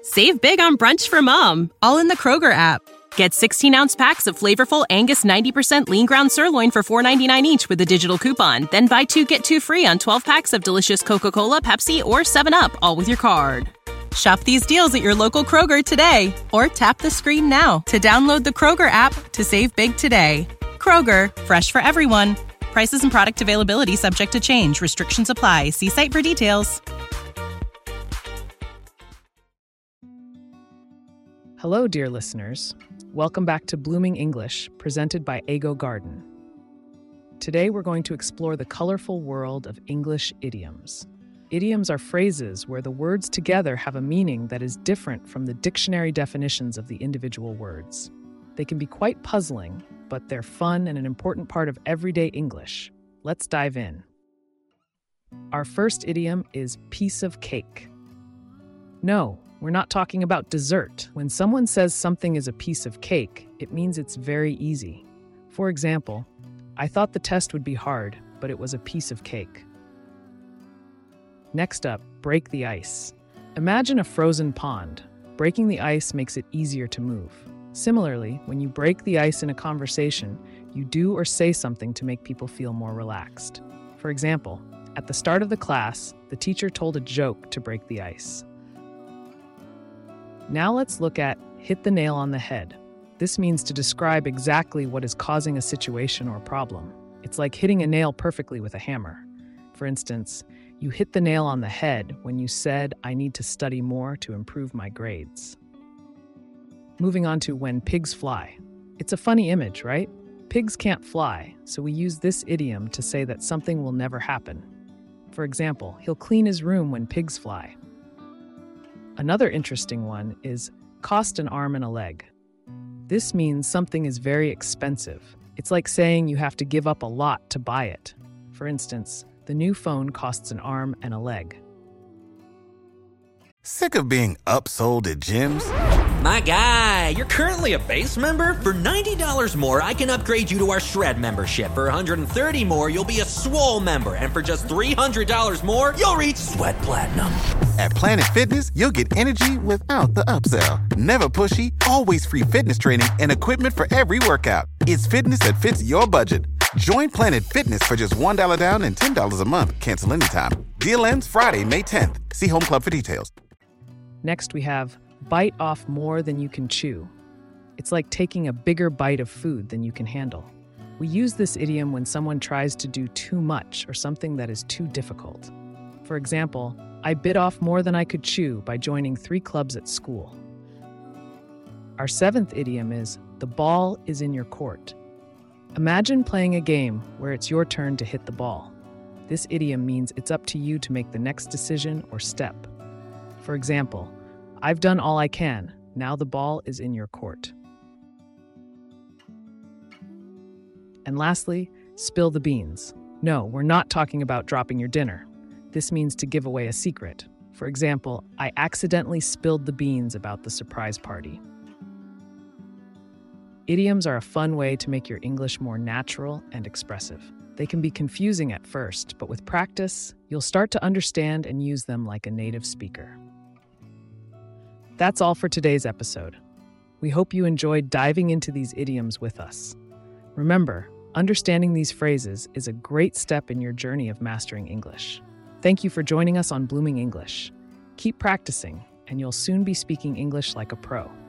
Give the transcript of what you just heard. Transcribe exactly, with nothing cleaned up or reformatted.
Save big on brunch for mom, all in the Kroger app. Get sixteen-ounce packs of flavorful Angus ninety percent lean ground sirloin for four dollars and ninety-nine cents each with a digital coupon. Then buy two, get two free on twelve packs of delicious Coca-Cola, Pepsi, or seven up, all with your card. Shop these deals at your local Kroger today, or tap the screen now to download the Kroger app to save big today. Kroger, fresh for everyone. Prices and product availability subject to change. Restrictions apply. See site for details. Hello, dear listeners. Welcome back to Blooming English, presented by Ego Garden. Today, we're going to explore the colorful world of English idioms. Idioms are phrases where the words together have a meaning that is different from the dictionary definitions of the individual words. They can be quite puzzling, but they're fun and an important part of everyday English. Let's dive in. Our first idiom is piece of cake. No, we're not talking about dessert. When someone says something is a piece of cake, it means it's very easy. For example, I thought the test would be hard, but it was a piece of cake. Next up, break the ice. Imagine a frozen pond. Breaking the ice makes it easier to move. Similarly, when you break the ice in a conversation, you do or say something to make people feel more relaxed. For example, at the start of the class, the teacher told a joke to break the ice. Now let's look at hit the nail on the head. This means to describe exactly what is causing a situation or problem. It's like hitting a nail perfectly with a hammer. For instance, you hit the nail on the head when you said, I need to study more to improve my grades. Moving on to when pigs fly. It's a funny image, right? Pigs can't fly, so we use this idiom to say that something will never happen. For example, he'll clean his room when pigs fly. Another interesting one is cost an arm and a leg. This means something is very expensive. It's like saying you have to give up a lot to buy it. For instance, the new phone costs an arm and a leg. Sick of being upsold at gyms? My guy, you're currently a base member? For ninety dollars more, I can upgrade you to our Shred membership. For one hundred thirty dollars more, you'll be a Swole member. And for just three hundred dollars more, you'll reach Sweat Platinum. At Planet Fitness, you'll get energy without the upsell. Never pushy, always free fitness training and equipment for every workout. It's fitness that fits your budget. Join Planet Fitness for just one dollar down and ten dollars a month. Cancel anytime. Deal ends Friday, May tenth. See Home Club for details. Next, we have bite off more than you can chew. It's like taking a bigger bite of food than you can handle. We use this idiom when someone tries to do too much or something that is too difficult. For example, I bit off more than I could chew by joining three clubs at school. Our seventh idiom is the ball is in your court. Imagine playing a game where it's your turn to hit the ball. This idiom means it's up to you to make the next decision or step. For example, I've done all I can. Now the ball is in your court. And lastly, spill the beans. No, we're not talking about dropping your dinner. This means to give away a secret. For example, I accidentally spilled the beans about the surprise party. Idioms are a fun way to make your English more natural and expressive. They can be confusing at first, but with practice, you'll start to understand and use them like a native speaker. That's all for today's episode. We hope you enjoyed diving into these idioms with us. Remember, understanding these phrases is a great step in your journey of mastering English. Thank you for joining us on Blooming English. Keep practicing, and you'll soon be speaking English like a pro.